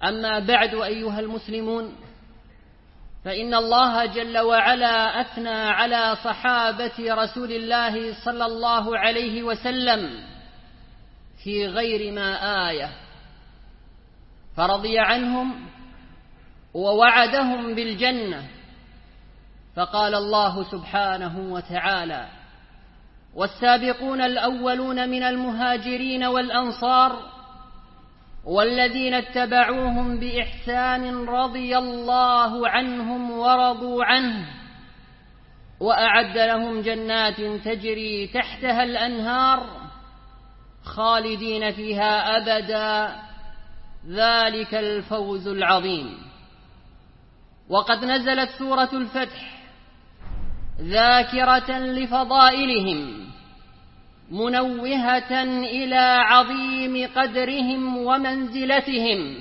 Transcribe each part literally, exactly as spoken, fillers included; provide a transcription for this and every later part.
أما بعد أيها المسلمون، فإن الله جل وعلا أثنى على صحابة رسول الله صلى الله عليه وسلم في غير ما آية، فرضي عنهم ووعدهم بالجنة. فقال الله سبحانه وتعالى: والسابقون الأولون من المهاجرين والأنصار والذين اتبعوهم بإحسان رضي الله عنهم ورضوا عنه وأعد لهم جنات تجري تحتها الأنهار خالدين فيها أبدا ذلك الفوز العظيم. وقد نزلت سورة الفتح ذاكرة لفضائلهم منوهة إلى عظيم قدرهم ومنزلتهم،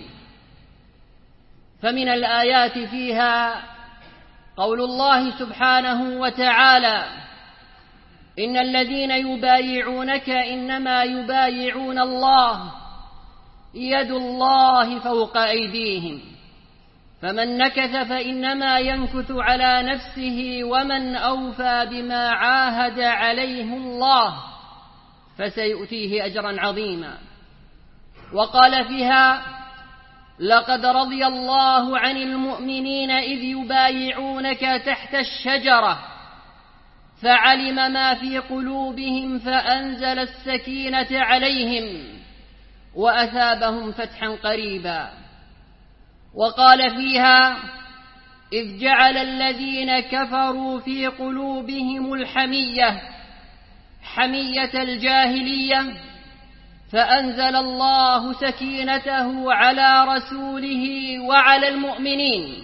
فمن الآيات فيها قول الله سبحانه وتعالى: إن الذين يبايعونك إنما يبايعون الله يد الله فوق أيديهم فمن نكث فإنما ينكث على نفسه ومن أوفى بما عاهد عليه الله فسيؤتيه أجرا عظيما. وقال فيها: لقد رضي الله عن المؤمنين إذ يبايعونك تحت الشجرة فعلم ما في قلوبهم فأنزل السكينة عليهم وأثابهم فتحا قريبا. وقال فيها: إذ جعل الذين كفروا في قلوبهم الحمية حمية الجاهلية فأنزل الله سكينته على رسوله وعلى المؤمنين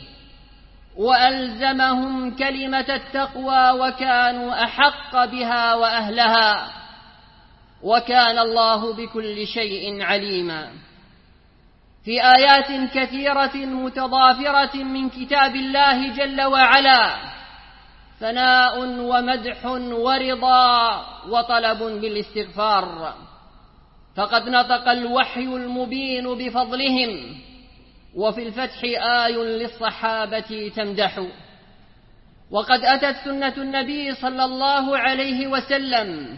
وألزمهم كلمة التقوى وكانوا أحق بها وأهلها وكان الله بكل شيء عليما. في آيات كثيرة متضافرة من كتاب الله جل وعلا ثناء ومدح ورضا وطلب بالاستغفار، فقد نطق الوحي المبين بفضلهم، وفي الفتح آي للصحابة تمدح. وقد أتت سنة النبي صلى الله عليه وسلم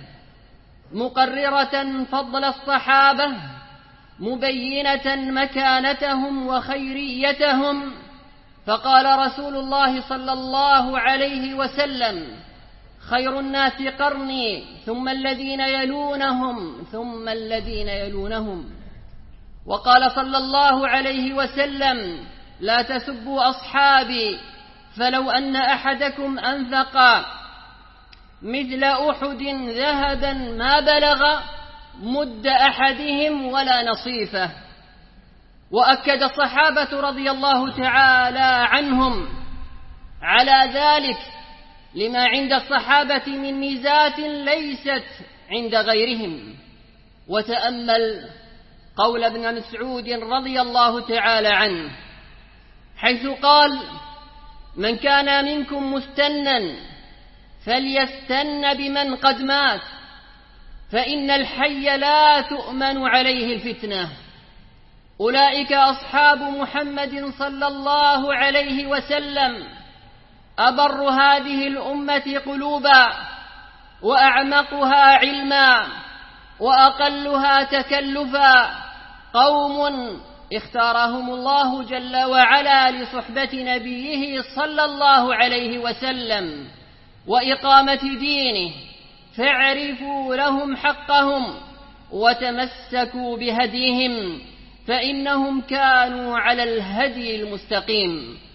مقررة فضل الصحابة مبينة مكانتهم وخيريتهم، فقال رسول الله صلى الله عليه وسلم: خير الناس قرني ثم الذين يلونهم ثم الذين يلونهم. وقال صلى الله عليه وسلم: لا تسبوا أصحابي فلو أن أحدكم أنفق مثل أحد ذهبا ما بلغ مد أحدهم ولا نصيفه. وأكد الصحابة رضي الله تعالى عنهم على ذلك لما عند الصحابة من ميزات ليست عند غيرهم. وتأمل قول ابن مسعود رضي الله تعالى عنه حيث قال: من كان منكم مستنا فليستن بمن قد مات فإن الحي لا تؤمن عليه الفتنة. أولئك أصحاب محمد صلى الله عليه وسلم أبر هذه الأمة قلوبا وأعمقها علما وأقلها تكلفا، قوم اختارهم الله جل وعلا لصحبة نبيه صلى الله عليه وسلم وإقامة دينه، فاعرفوا لهم حقهم وتمسكوا بهديهم فإنهم كانوا على الهدي المستقيم.